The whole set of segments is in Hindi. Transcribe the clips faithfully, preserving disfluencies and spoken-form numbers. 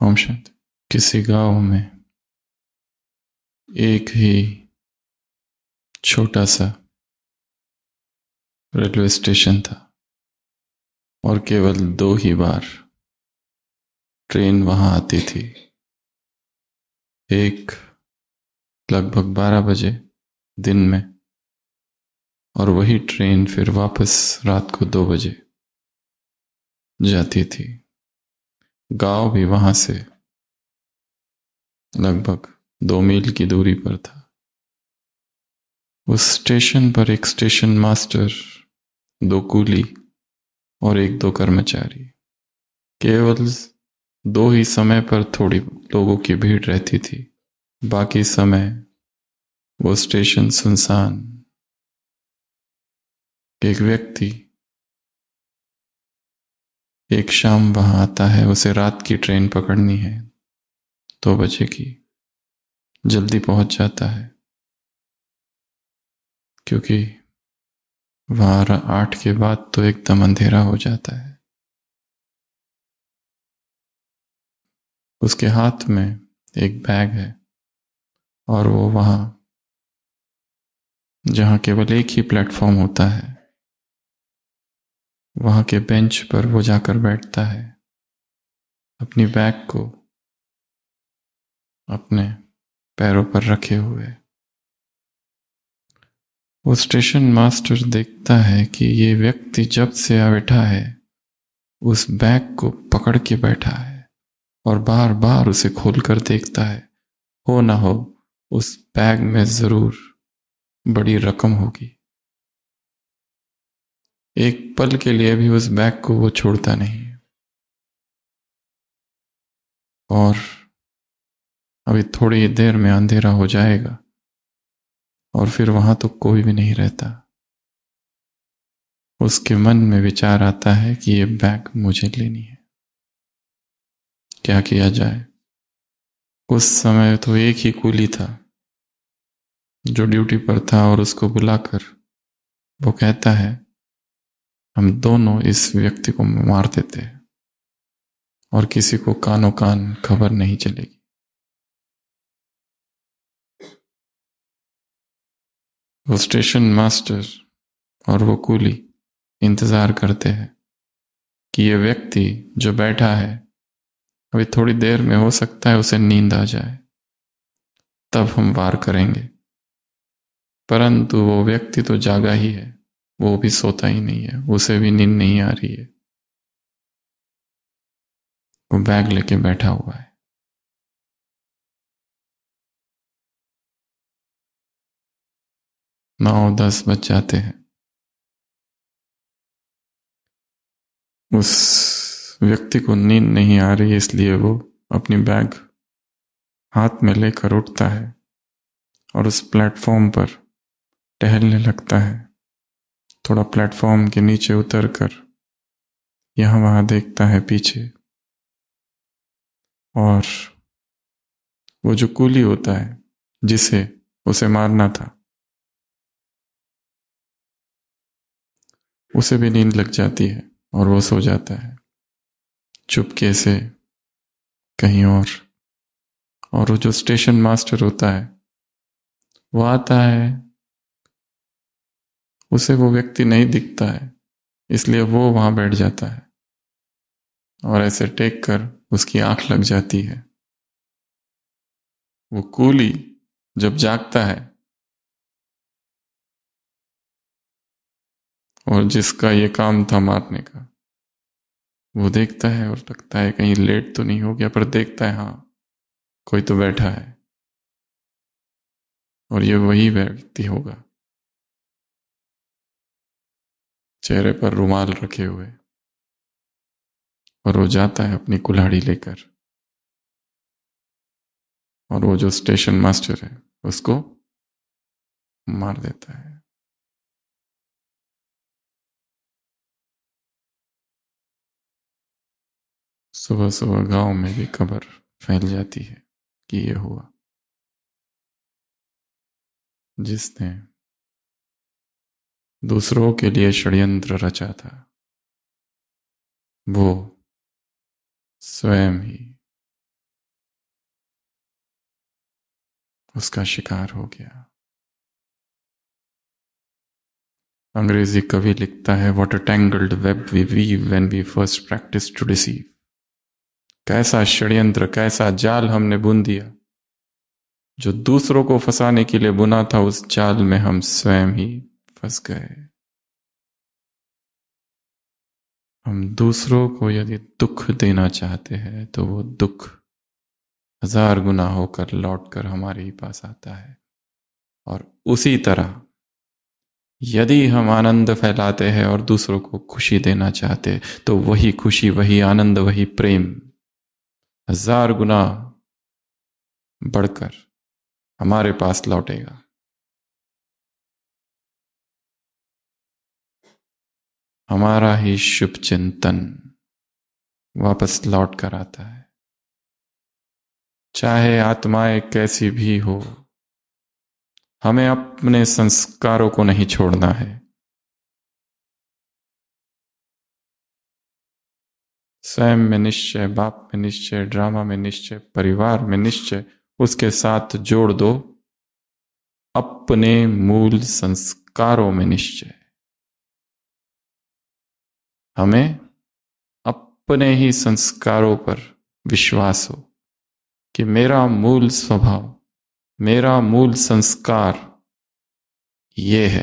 ओम शांति। किसी गांव में एक ही छोटा सा रेलवे स्टेशन था और केवल दो ही बार ट्रेन वहां आती थी। एक लगभग बारह बजे दिन में और वही ट्रेन फिर वापस रात को दो बजे जाती थी। गांव भी वहां से लगभग दो मील की दूरी पर था। उस स्टेशन पर एक स्टेशन मास्टर, दो कूली और एक दो कर्मचारी। केवल दो ही समय पर थोड़ी लोगों की भीड़ रहती थी, बाकी समय वो स्टेशन सुनसान। एक व्यक्ति एक शाम वहां आता है, उसे रात की ट्रेन पकड़नी है, दो बजे की। जल्दी पहुंच जाता है क्योंकि वहां आठ के बाद तो एकदम अंधेरा हो जाता है। उसके हाथ में एक बैग है और वो वहां जहां केवल एक ही प्लेटफॉर्म होता है, वहां के बेंच पर वो जाकर बैठता है, अपनी बैग को अपने पैरों पर रखे हुए। वो स्टेशन मास्टर देखता है कि ये व्यक्ति जब से बैठा है उस बैग को पकड़ के बैठा है और बार बार उसे खोलकर देखता है। हो ना हो उस बैग में जरूर बड़ी रकम होगी। एक पल के लिए भी उस बैग को वो छोड़ता नहीं। और अभी थोड़ी देर में अंधेरा हो जाएगा और फिर वहां तो कोई भी नहीं रहता। उसके मन में विचार आता है कि ये बैग मुझे लेनी है, क्या किया जाए। उस समय तो एक ही कूली था जो ड्यूटी पर था और उसको बुलाकर वो कहता है, हम दोनों इस व्यक्ति को मार देते हैं और किसी को कानो कान खबर नहीं चलेगी। वो स्टेशन मास्टर और वो कूली इंतजार करते हैं कि ये व्यक्ति जो बैठा है अभी थोड़ी देर में हो सकता है उसे नींद आ जाए, तब हम वार करेंगे। परंतु वो व्यक्ति तो जागा ही है, वो भी सोता ही नहीं है, उसे भी नींद नहीं आ रही है। वो बैग लेके बैठा हुआ है। नौ दस बज जाते हैं। उस व्यक्ति को नींद नहीं आ रही, इसलिए वो अपनी बैग हाथ में लेकर उठता है और उस प्लेटफॉर्म पर टहलने लगता है। थोड़ा प्लेटफॉर्म के नीचे उतरकर यहां वहां देखता है पीछे, और वो जो कूली होता है जिसे उसे मारना था, उसे भी नींद लग जाती है और वो सो जाता है चुपके से कहीं और। और वो जो स्टेशन मास्टर होता है वो आता है, उसे वो व्यक्ति नहीं दिखता है, इसलिए वो वहां बैठ जाता है और ऐसे टेक कर उसकी आंख लग जाती है। वो कूली जब जागता है और जिसका ये काम था मारने का, वो देखता है और लगता है कहीं लेट तो नहीं हो गया, पर देखता है हाँ कोई तो बैठा है और ये वही व्यक्ति होगा, चेहरे पर रुमाल रखे हुए। और वो जाता है अपनी कुल्हाड़ी लेकर और वो जो स्टेशन मास्टर है उसको मार देता है। सुबह सुबह गांव में भी खबर फैल जाती है कि ये हुआ। जिसने दूसरों के लिए षड्यंत्र रचा था वो स्वयं ही उसका शिकार हो गया। अंग्रेजी कवि लिखता है, what a tangled web we weave when we first practise to deceive. कैसा षड्यंत्र, कैसा जाल हमने बुन दिया। जो दूसरों को फंसाने के लिए बुना था, उस जाल में हम स्वयं ही फंस गए। हम दूसरों को यदि दुख देना चाहते हैं तो वो दुख हजार गुना होकर लौटकर हमारे ही पास आता है। और उसी तरह यदि हम आनंद फैलाते हैं और दूसरों को खुशी देना चाहते हैं, तो वही खुशी, वही आनंद, वही प्रेम हजार गुना बढ़कर हमारे पास लौटेगा। हमारा ही शुभ चिंतन वापस लौट कर आता है। चाहे आत्माएं कैसी भी हो, हमें अपने संस्कारों को नहीं छोड़ना है। स्वयं में निश्चय, बाप में निश्चय, ड्रामा में निश्चय, परिवार में निश्चय, उसके साथ जोड़ दो अपने मूल संस्कारों में निश्चय। हमें अपने ही संस्कारों पर विश्वास हो कि मेरा मूल स्वभाव, मेरा मूल संस्कार ये है।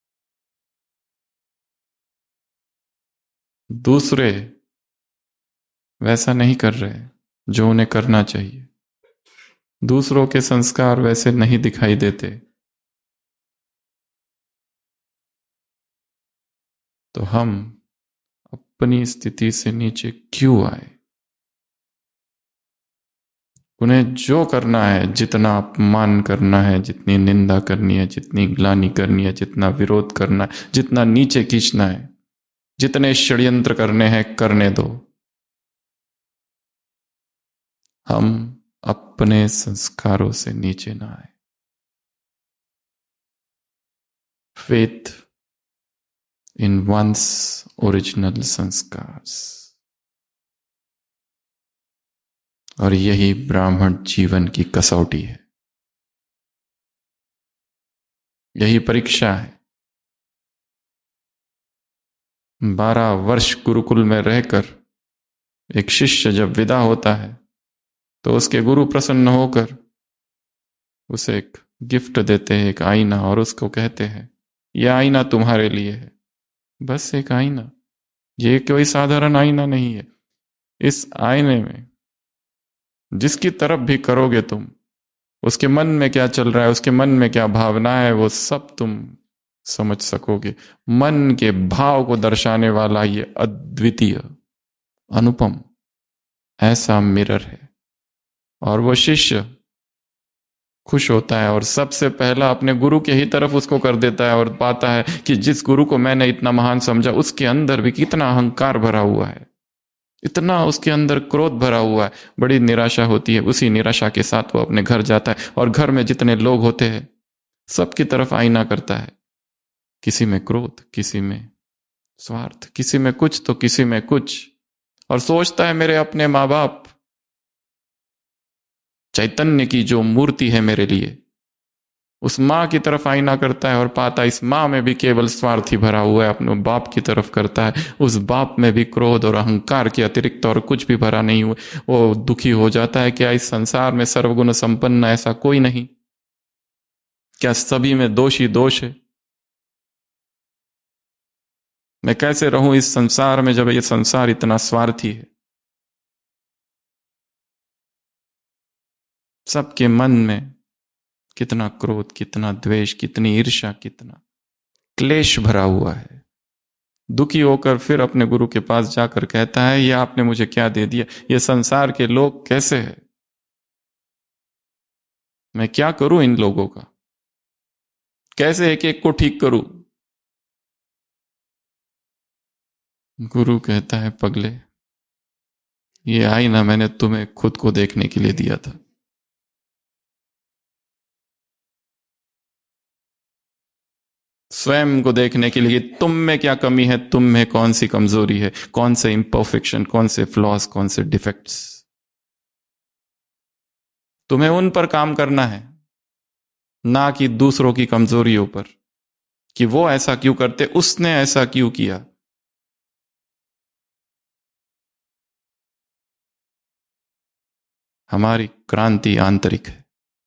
दूसरे वैसा नहीं कर रहे जो उन्हें करना चाहिए। दूसरों के संस्कार वैसे नहीं दिखाई देते, तो हम अपनी स्थिति से नीचे क्यों आए। उन्हें जो करना है, जितना अपमान करना है, जितनी निंदा करनी है, जितनी ग्लानि करनी है, जितना विरोध करना है, जितना नीचे खींचना है, जितने षड्यंत्र करने हैं, करने दो। हम अपने संस्कारों से नीचे ना आए। Faith in one's original sanskars. और यही ब्राह्मण जीवन की कसौटी है, यही परीक्षा है। बारह वर्ष गुरुकुल में रहकर एक शिष्य जब विदा होता है तो उसके गुरु प्रसन्न होकर उसे एक गिफ्ट देते हैं, एक आईना, और उसको कहते हैं यह आईना तुम्हारे लिए है। बस एक आईना, ये कोई साधारण आईना नहीं है। इस आईने में जिसकी तरफ भी करोगे तुम, उसके मन में क्या चल रहा है, उसके मन में क्या भावना है, वो सब तुम समझ सकोगे। मन के भाव को दर्शाने वाला ये अद्वितीय, अनुपम ऐसा मिरर है। और वो शिष्य खुश होता है और सबसे पहला अपने गुरु के ही तरफ उसको कर देता है, और पाता है कि जिस गुरु को मैंने इतना महान समझा, उसके अंदर भी कितना अहंकार भरा हुआ है, इतना उसके अंदर क्रोध भरा हुआ है। बड़ी निराशा होती है। उसी निराशा के साथ वो अपने घर जाता है और घर में जितने लोग होते हैं सबकी तरफ आईना करता है। किसी में क्रोध, किसी में स्वार्थ, किसी में कुछ तो किसी में कुछ, और सोचता है मेरे अपने माँ बाप, चैतन्य की जो मूर्ति है मेरे लिए, उस माँ की तरफ आईना करता है और पाता इस माँ में भी केवल स्वार्थ ही भरा हुआ है। अपने बाप की तरफ करता है, उस बाप में भी क्रोध और अहंकार के अतिरिक्त और कुछ भी भरा नहीं हुआ। वो दुखी हो जाता है, क्या इस संसार में सर्वगुण संपन्न ऐसा कोई नहीं? क्या सभी में दोष ही दोष है? मैं कैसे रहूं इस संसार में जब ये संसार इतना स्वार्थी है? सबके मन में कितना क्रोध, कितना द्वेष, कितनी ईर्ष्या, कितना क्लेश भरा हुआ है। दुखी होकर फिर अपने गुरु के पास जाकर कहता है, ये आपने मुझे क्या दे दिया? ये संसार के लोग कैसे हैं? मैं क्या करूं इन लोगों का? कैसे एक एक को ठीक करूं? गुरु कहता है, पगले, ये आईना मैंने तुम्हें खुद को देखने के लिए दिया था। स्वयं को देखने के लिए तुम में क्या कमी है, तुम में कौन सी कमजोरी है, कौन से इम्परफेक्शन, कौन से फ्लॉस, कौन से डिफेक्ट्स। तुम्हें उन पर काम करना है। ना कि दूसरों की कमजोरियों पर, कि वो ऐसा क्यों करते, उसने ऐसा क्यों किया। हमारी क्रांति आंतरिक है,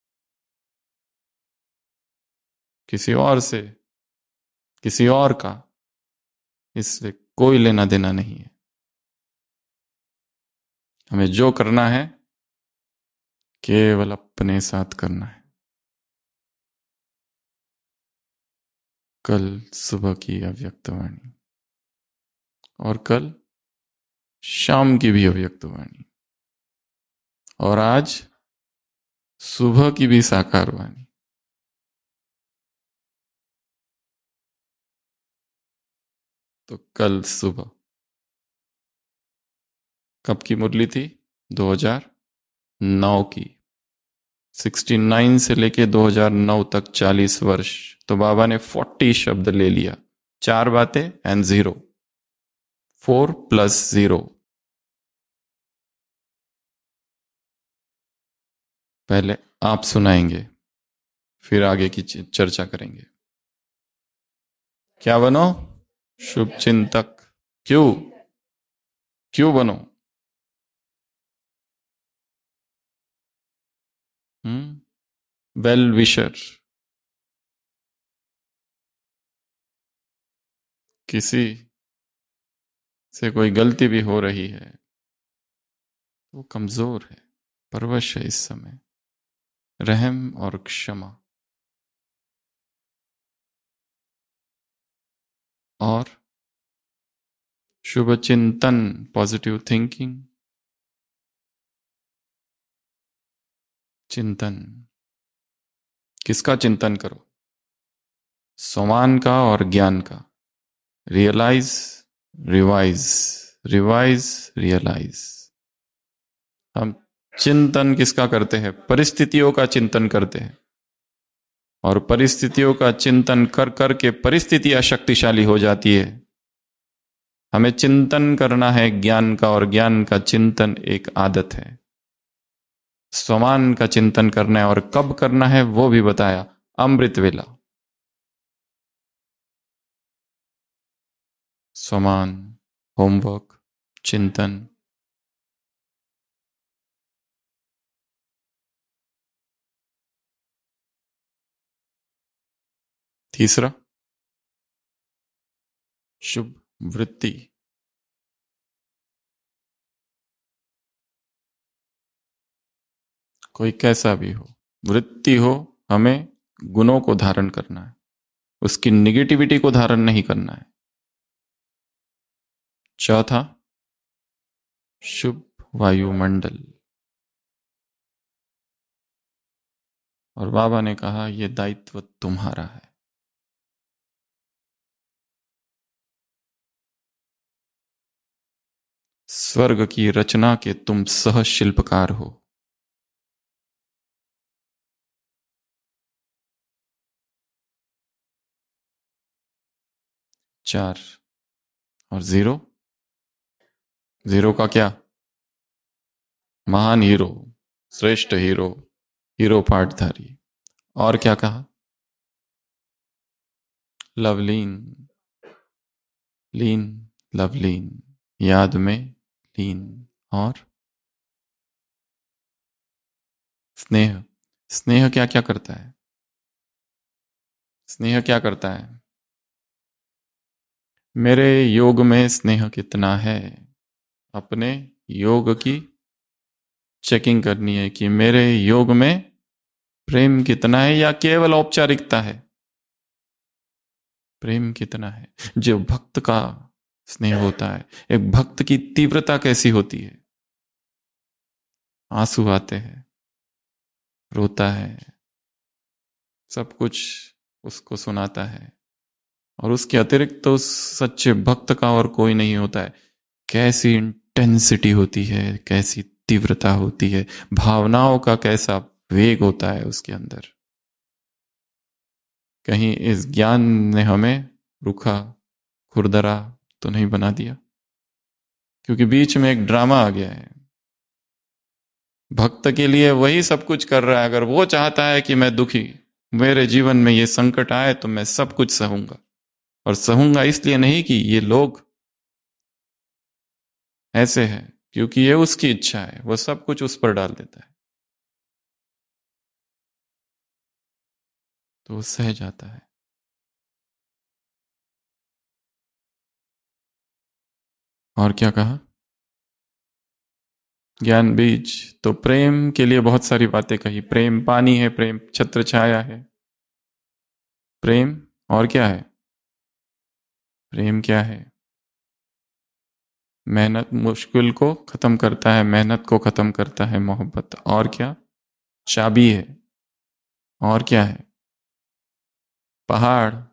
किसी और से, किसी और का इससे कोई लेना देना नहीं है। हमें जो करना है केवल अपने साथ करना है। कल सुबह की अव्यक्तवाणी और कल शाम की भी अव्यक्तवाणी और आज सुबह की भी साकार वाणी। तो कल सुबह कब की मुरली थी? दो हज़ार नौ की। उनहत्तर से लेके दो हज़ार नौ तक चालीस वर्ष। तो बाबा ने चालीस शब्द ले लिया, चार बातें and zero, four plus zero. पहले आप सुनाएंगे, फिर आगे की चर्चा करेंगे। क्या बनो? शुभ चिंतक। क्यों? क्यों बनो? Hmm well wisher. किसी से कोई गलती भी हो रही है, वो कमजोर है, परवश है इस समय। रहम और क्षमा और शुभ चिंतन, पॉजिटिव थिंकिंग। चिंतन, किसका चिंतन करो? सोमान का और ज्ञान का। Realise, revise, revise, realise. हम चिंतन किसका करते हैं? परिस्थितियों का चिंतन करते हैं, और परिस्थितियों का चिंतन कर कर के परिस्थितियां शक्तिशाली हो जाती है। हमें चिंतन करना है ज्ञान का, और ज्ञान का चिंतन एक आदत है। स्वमान का चिंतन करना है, और कब करना है वो भी बताया, अमृत वेला। स्वमान, होमवर्क, चिंतन। तीसरा, शुभ वृत्ति। कोई कैसा भी हो, वृत्ति हो, हमें गुणों को धारण करना है, उसकी निगेटिविटी को धारण नहीं करना है। चौथा, शुभ वायुमंडल। और बाबा ने कहा यह दायित्व तुम्हारा है। स्वर्ग की रचना के तुम सह शिल्पकार हो। चार, और जीरो। जीरो का क्या? महान हीरो, श्रेष्ठ हीरो, हीरो पाठधारी। और क्या कहा? लवलीन, लीन, लवलीन, याद में लीन। और स्नेह। स्नेह क्या क्या करता है? स्नेह क्या करता है? मेरे योग में स्नेह कितना है? अपने योग की चेकिंग करनी है कि मेरे योग में प्रेम कितना है, या केवल औपचारिकता है। प्रेम कितना है? जो भक्त का स्नेह होता है, एक भक्त की तीव्रता कैसी होती है? आंसू आते हैं, रोता है, सब कुछ उसको सुनाता है, और उसके अतिरिक्त तो उस सच्चे भक्त का और कोई नहीं होता है। कैसी इंटेंसिटी होती है, कैसी तीव्रता होती है, भावनाओं का कैसा वेग होता है उसके अंदर। कहीं इस ज्ञान ने हमें रुखा, खुरदरा तो नहीं बना दिया? क्योंकि बीच में एक ड्रामा आ गया है। भक्त के लिए वही सब कुछ कर रहा है। अगर वो चाहता है कि मैं दुखी मेरे जीवन में ये संकट आए तो मैं सब कुछ सहूंगा, और सहूंगा इसलिए नहीं कि ये लोग ऐसे हैं, क्योंकि ये उसकी इच्छा है, वो सब कुछ उस पर डाल देता है, तो वो सह जाता है। और क्या कहा? ज्ञान बीज। तो प्रेम के लिए बहुत सारी बातें कही। प्रेम पानी है, प्रेम छत्र छाया है, प्रेम और क्या है? प्रेम क्या है? मेहनत मुश्किल को खत्म करता है, मेहनत को खत्म करता है मोहब्बत। और क्या? चाबी है। और क्या है? पहाड़,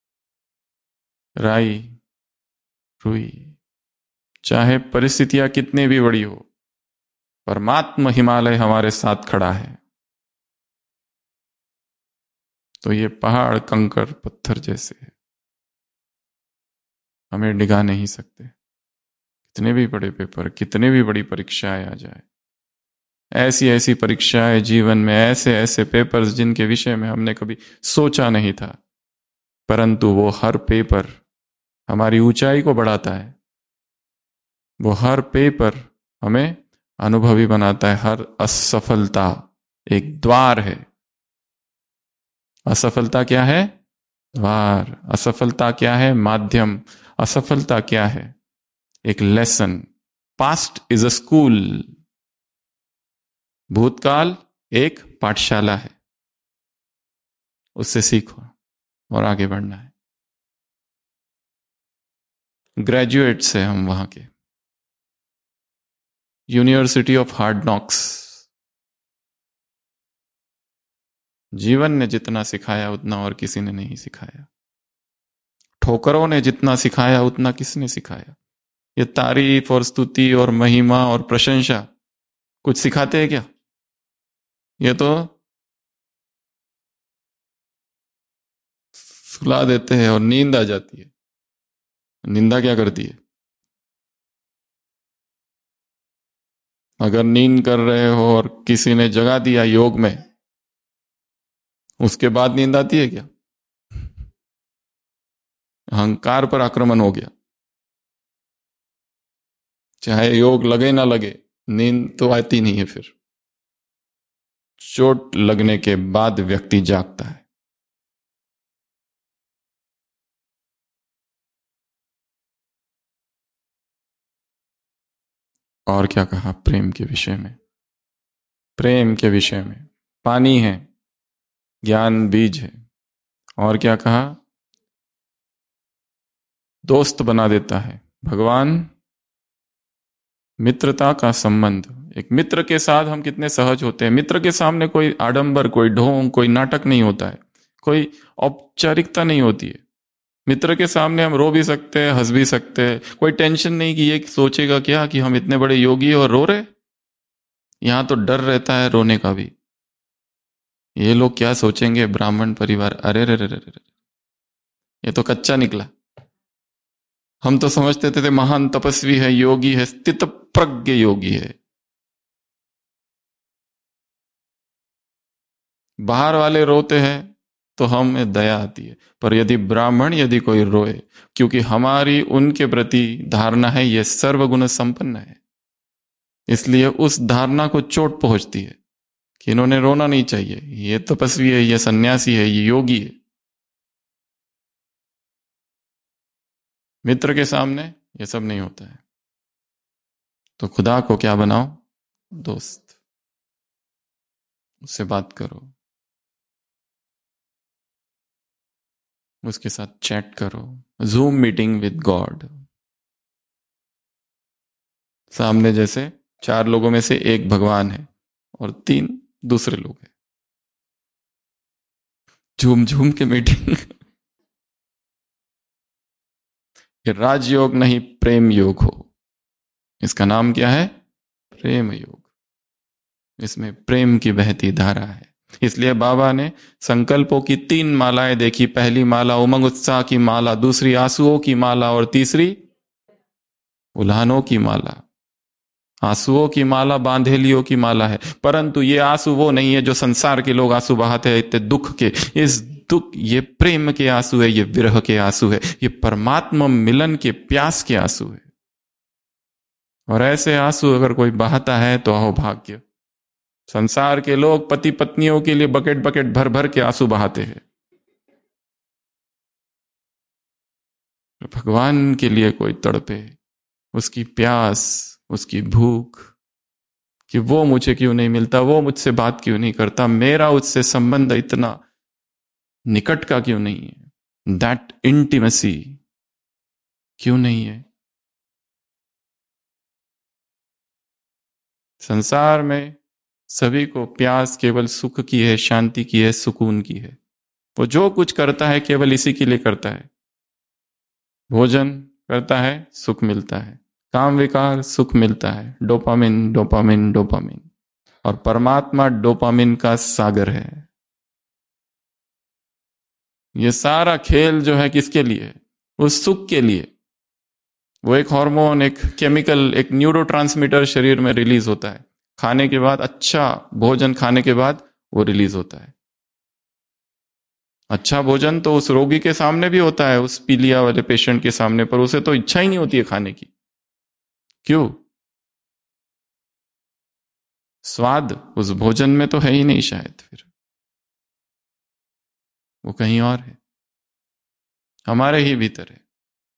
राई, रुई। चाहे परिस्थितियां कितनी भी बड़ी हो, परमात्मा हिमालय हमारे साथ खड़ा है। तो ये पहाड़ कंकर पत्थर जैसे है, हमें डिगा नहीं सकते। कितने भी बड़े पेपर, कितने भी बड़ी परीक्षाएं आ जाए, ऐसी ऐसी परीक्षाएं जीवन में, ऐसे ऐसे पेपर्स जिनके विषय में हमने कभी सोचा नहीं था, परंतु वो हर पेपर हमारी ऊंचाई को बढ़ाता है। वो हर पेपर हमें अनुभवी बनाता है। हर असफलता एक द्वार है। असफलता क्या है? द्वार। असफलता क्या है? माध्यम। असफलता क्या है? एक lesson. Past is a school. भूतकाल एक पाठशाला है, उससे सीखो और आगे बढ़ना है। ग्रेजुएट्स हैं हम वहां के, यूनिवर्सिटी ऑफ हार्ड नॉक्स। जीवन ने जितना सिखाया उतना और किसी ने नहीं सिखाया। ठोकरों ने जितना सिखाया उतना किसने सिखाया? ये तारीफ और स्तुति और महिमा और प्रशंसा कुछ सिखाते हैं क्या? ये तो सुला देते हैं और नींद आ जाती है। निंदा क्या करती है? अगर नींद कर रहे हो और किसी ने जगा दिया योग में, उसके बाद नींद आती है क्या? अहंकार पर आक्रमण हो गया। चाहे योग लगे ना लगे, नींद तो आती नहीं है। फिर चोट लगने के बाद व्यक्ति जागता है। और क्या कहा प्रेम के विषय में? प्रेम के विषय में पानी है, ज्ञान बीज है। और क्या कहा? दोस्त बना देता है भगवान। मित्रता का संबंध। एक मित्र के साथ हम कितने सहज होते हैं। मित्र के सामने कोई आडंबर, कोई ढोंग, कोई नाटक नहीं होता है, कोई औपचारिकता नहीं होती है। मित्र के सामने हम रो भी सकते हैं, हंस भी सकते हैं। कोई टेंशन नहीं कि ये सोचेगा क्या कि हम इतने बड़े योगी और रो रहे। यहां तो डर रहता है रोने का भी। ये लोग क्या सोचेंगे, ब्राह्मण परिवार, अरे रे रे रे रे, ये तो कच्चा निकला। हम तो समझते थे, थे महान तपस्वी है, योगी है, स्थित प्रज्ञ योगी है। बाहर वाले रोते हैं तो हमें दया आती है, पर यदि ब्राह्मण यदि कोई रोए, क्योंकि हमारी उनके प्रति धारणा है ये सर्वगुण संपन्न है, इसलिए उस धारणा को चोट पहुंचती है कि इन्होंने रोना नहीं चाहिए, ये तपस्वी है, ये सन्यासी है, ये योगी है। मित्र के सामने ये सब नहीं होता है। तो खुदा को क्या बनाओ? दोस्त। उससे बात करो, उसके साथ चैट करो। Zoom meeting with God. सामने जैसे चार लोगों में से एक भगवान है और तीन दूसरे लोग हैं। झूम झूम के मीटिंग। ये राजयोग नहीं, प्रेम योग हो। इसका नाम क्या है? प्रेम योग। इसमें प्रेम की बहती धारा है। इसलिए बाबा ने संकल्पों की तीन मालाएं देखी। पहली माला उमंग उत्साह की माला, दूसरी आंसुओं की माला और तीसरी उल्हानों की माला। आंसुओं की माला बांधेलियों की माला है, परंतु ये आंसू वो नहीं है जो संसार के लोग आंसू बहाते हैं इतने दुख के। इस दुख, ये प्रेम के आंसू है, ये विरह के आंसू है, ये परमात्मा मिलन के प्यास के आंसू है। और ऐसे आंसू अगर कोई बहाता है तो अहो भाग्य। संसार के लोग पति पत्नियों के लिए बकेट बकेट भर भर के आंसू बहाते हैं, भगवान के लिए कोई तड़पे, उसकी प्यास, उसकी भूख, कि वो मुझे क्यों नहीं मिलता, वो मुझसे बात क्यों नहीं करता, मेरा उससे संबंध इतना निकट का क्यों नहीं है, दैट इंटीमेसी क्यों नहीं है। संसार में सभी को प्यास केवल सुख की है, शांति की है, सुकून की है। वो जो कुछ करता है केवल इसी के लिए करता है। भोजन करता है, सुख मिलता है, काम विकार, सुख मिलता है, डोपामिन डोपामिन डोपामिन। और परमात्मा डोपामिन का सागर है। ये सारा खेल जो है किसके लिए है? उस सुख के लिए। वो एक हार्मोन, एक केमिकल, एक न्यूरोट्रांसमीटर शरीर में रिलीज होता है खाने के बाद, अच्छा भोजन खाने के बाद वो रिलीज होता है। अच्छा भोजन तो उस रोगी के सामने भी होता है, उस पीलिया वाले पेशेंट के सामने, पर उसे तो इच्छा ही नहीं होती है खाने की। क्यों? स्वाद उस भोजन में तो है ही नहीं शायद, फिर वो कहीं और है, हमारे ही भीतर है।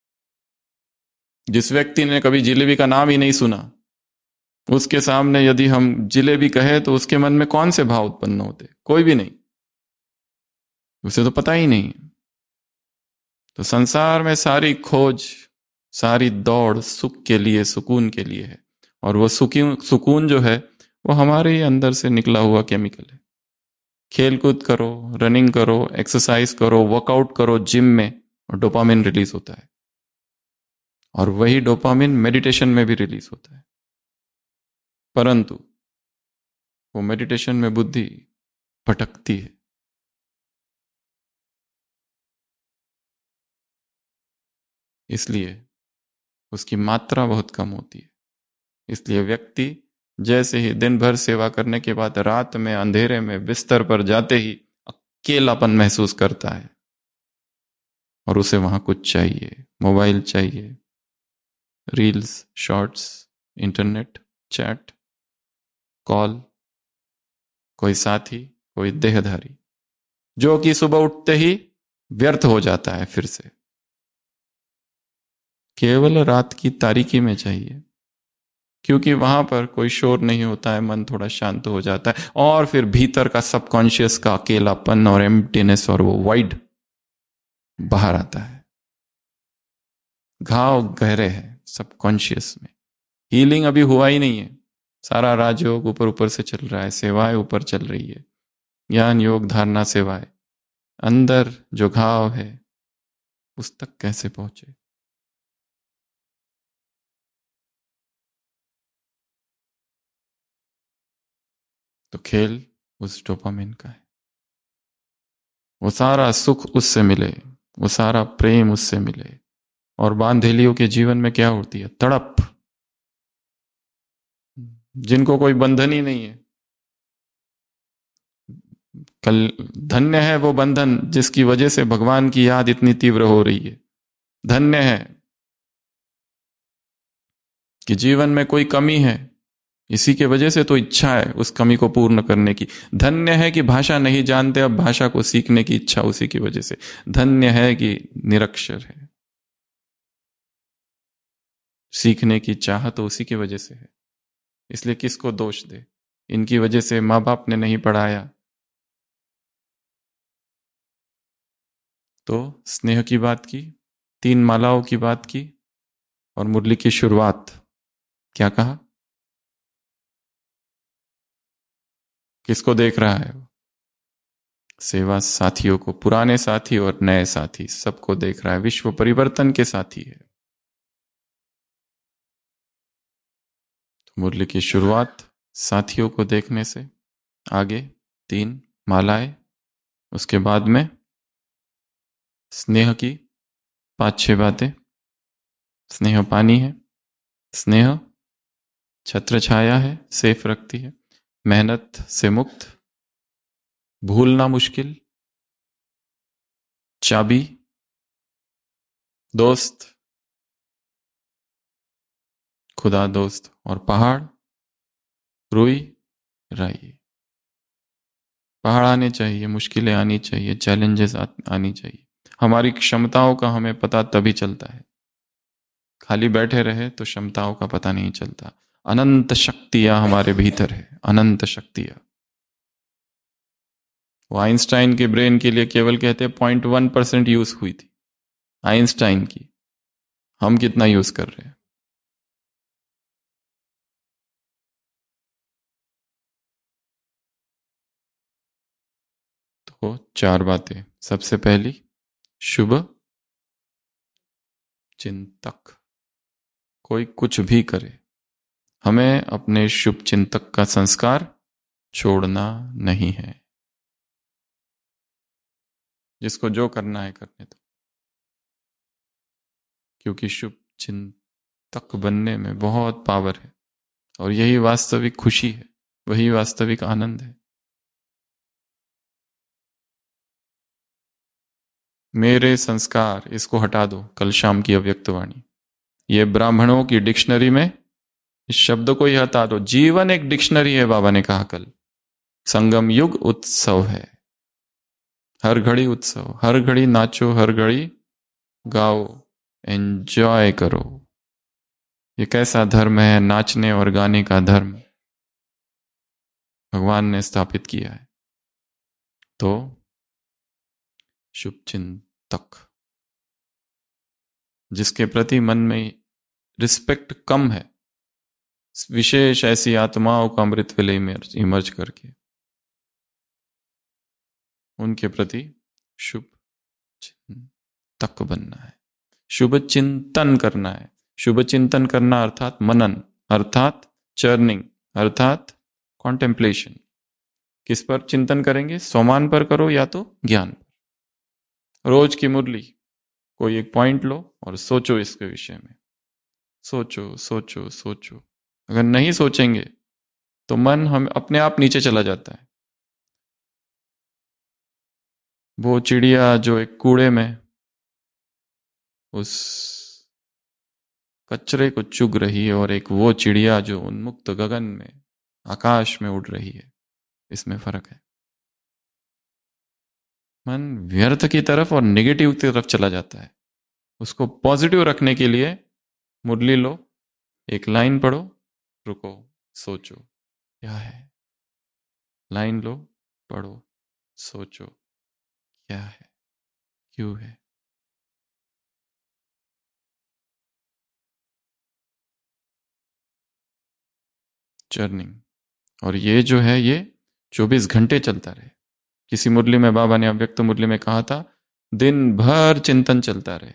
जिस व्यक्ति ने कभी जिलेबी का नाम ही नहीं सुना, उसके सामने यदि हम जिलेबी कहे तो उसके मन में कौन से भाव उत्पन्न होते? कोई भी नहीं, उसे तो पता ही नहीं। तो संसार में सारी खोज, सारी दौड़ सुख के लिए, सुकून के लिए है। और वो सुकून सुकून जो है वो हमारे ही अंदर से निकला हुआ केमिकल है। खेल कूद करो, रनिंग करो, एक्सरसाइज करो, वर्कआउट करो जिम में, और डोपामिन रिलीज होता है। और वही डोपामिन मेडिटेशन में भी रिलीज होता है। परंतु वो मेडिटेशन में बुद्धि भटकती है। इसलिए उसकी मात्रा बहुत कम होती है। इसलिए व्यक्ति जैसे ही दिन भर सेवा करने के बाद रात में अंधेरे में बिस्तर पर जाते ही अकेलापन महसूस करता है, और उसे वहां कुछ चाहिए, मोबाइल चाहिए, reels, shorts, internet, chat, call, कोई साथी, कोई देहधारी, जो कि सुबह उठते ही व्यर्थ हो जाता है फिर से। केवल रात की तारीकी में चाहिए, क्योंकि वहां पर कोई शोर नहीं होता है, मन थोड़ा शांत हो जाता है, और फिर भीतर का सबकॉन्शियस का अकेलापन और एम्प्टीनेस और वो वाइड बाहर आता है। घाव गहरे हैं सबकॉन्शियस में। हीलिंग अभी हुआ ही नहीं है। सारा राजयोग ऊपर ऊपर से चल रहा है, सेवाएं ऊपर चल रही है, ज्ञान योग धारणा सेवाएं। अंदर जो घाव है उस तक कैसे पहुंचे? तो खेल उस डोपामिन का है। वो सारा सुख उससे मिले, वो सारा प्रेम उससे मिले। और बांधेलियों के जीवन में क्या होती है? तड़प। जिनको कोई बंधन ही नहीं है। कल धन्य है वो बंधन जिसकी वजह से भगवान की याद इतनी तीव्र हो रही है। धन्य है कि जीवन में कोई कमी है, इसी के वजह से तो इच्छा है उस कमी को पूर्ण करने की। धन्य है कि भाषा नहीं जानते, अब भाषा को सीखने की इच्छा उसी की वजह से। धन्य है कि निरक्षर है, सीखने की चाह तो उसी की वजह से है। इसलिए किसको दोष दे? इनकी वजह से माँ बाप ने नहीं पढ़ाया। तो स्नेह की बात की, तीन मालाओं की बात की, और मुरली की शुरुआत क्या कहा? किसको देख रहा है वो? सेवा साथियों को, पुराने साथी और नए साथी सबको देख रहा है। विश्व परिवर्तन के साथी है। तो मुरली की शुरुआत साथियों को देखने से, आगे तीन मालाएं, उसके बाद में स्नेह की पांच छह बातें। स्नेह पानी है, स्नेह छत्र छाया है, सेफ रखती है, मेहनत से मुक्त, भूलना मुश्किल, चाबी, दोस्त, खुदा दोस्त, और पहाड़, रुई, राई। पहाड़ आने चाहिए, मुश्किलें आनी चाहिए, चैलेंजेस आनी चाहिए। हमारी क्षमताओं का हमें पता तभी चलता है। खाली बैठे रहे तो क्षमताओं का पता नहीं चलता। अनंत शक्तियां हमारे भीतर है, अनंत शक्तियां। वो आइंस्टाइन के ब्रेन के लिए केवल कहते हैं पॉइंट वन परसेंट यूज हुई थी आइंस्टाइन की। हम कितना यूज कर रहे हैं? तो चार बातें। सबसे पहली, शुभ चिंतक। कोई कुछ भी करे, हमें अपने शुभ चिंतक का संस्कार छोड़ना नहीं है। जिसको जो करना है करने दो, क्योंकि शुभ चिंतक बनने में बहुत पावर है, और यही वास्तविक खुशी है, वही वास्तविक आनंद है। मेरे संस्कार, इसको हटा दो, कल शाम की अव्यक्तवाणी। ये ब्राह्मणों की डिक्शनरी में इस शब्द को ही हटा दो। जीवन एक डिक्शनरी है, बाबा ने कहा कल। संगम युग उत्सव है, हर घड़ी उत्सव, हर घड़ी नाचो, हर घड़ी गाओ, एंजॉय करो। ये कैसा धर्म है, नाचने और गाने का धर्म भगवान ने स्थापित किया है। तो शुभ चिंतक, जिसके प्रति मन में रिस्पेक्ट कम है, विशेष ऐसी आत्माओं का अमृत वेले इमर्ज करके उनके प्रति शुभ चिंतक बनना है, शुभ चिंतन करना है। शुभ चिंतन करना अर्थात मनन, अर्थात चर्निंग, अर्थात कॉन्टेम्पलेशन। किस पर चिंतन करेंगे? सोमान पर करो या तो ज्ञान पर। रोज की मुरली, कोई एक पॉइंट लो और सोचो इसके विषय में। सोचो सोचो सोचो। अगर नहीं सोचेंगे तो मन हम अपने आप नीचे चला जाता है। वो चिड़िया जो एक कूड़े में उस कचरे को चुग रही है, और एक वो चिड़िया जो उन्मुक्त गगन में आकाश में उड़ रही है, इसमें फर्क है। मन व्यर्थ की तरफ और नेगेटिव की तरफ चला जाता है। उसको पॉजिटिव रखने के लिए मुरली लो, एक लाइन पढ़ो, रुको, सोचो क्या है। लाइन लो, पढ़ो, सोचो क्या है, क्यों है। जर्निंग। और ये जो है ये चौबीस घंटे चलता रहे। किसी मुरली में बाबा ने अव्यक्त मुरली में कहा था, दिन भर चिंतन चलता रहे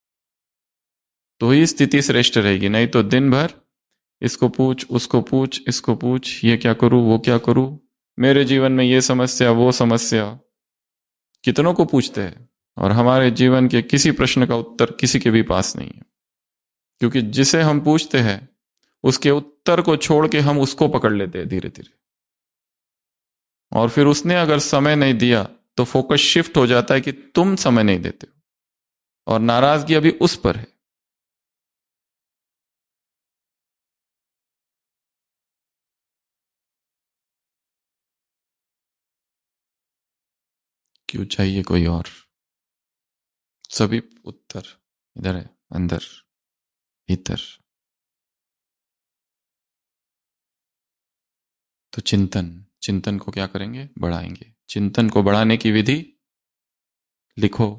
तो ही स्थिति श्रेष्ठ रहेगी। नहीं तो दिन भर इसको पूछ, उसको पूछ, इसको पूछ, ये क्या करूं, वो क्या करूं, मेरे जीवन में ये समस्या, वो समस्या। कितनों को पूछते हैं, और हमारे जीवन के किसी प्रश्न का उत्तर किसी के भी पास नहीं है। क्योंकि जिसे हम पूछते हैं उसके उत्तर को छोड़ के हम उसको पकड़ लेते हैं धीरे धीरे, और फिर उसने अगर समय नहीं दिया तो फोकस शिफ्ट हो जाता है कि तुम समय नहीं देते हो, और नाराजगी अभी उस पर है। क्यों चाहिए कोई और? सभी उत्तर इधर है, अंदर, भीतर। तो चिंतन, चिंतन को क्या करेंगे? बढ़ाएंगे। चिंतन को बढ़ाने की विधि लिखो।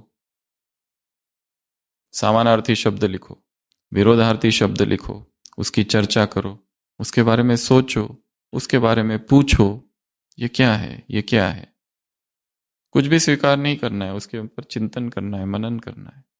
समानार्थी शब्द लिखो, विरोधार्थी शब्द लिखो, उसकी चर्चा करो, उसके बारे में सोचो, उसके बारे में पूछो, ये क्या है, ये क्या है। कुछ भी स्वीकार नहीं करना है, उसके ऊपर चिंतन करना है, मनन करना है।